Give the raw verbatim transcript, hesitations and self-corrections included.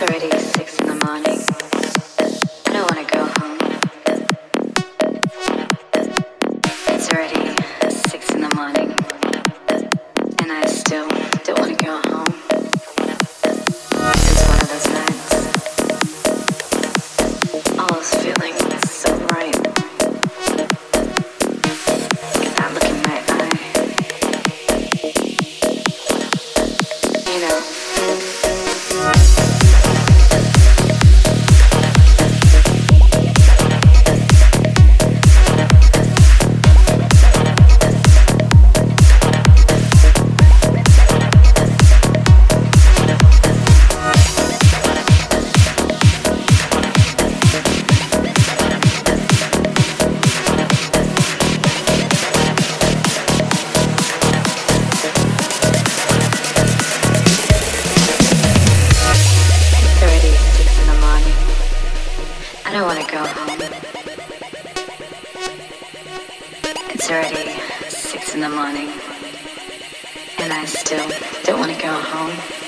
already six in the morning. I don't wanna go home. It's already six in the morning, and I still don't wanna go home. It's one of those nights. All is feeling so right. That look in my eye. You know. I don't wanna go home. It's already six in the morning, and I still don't wanna go home.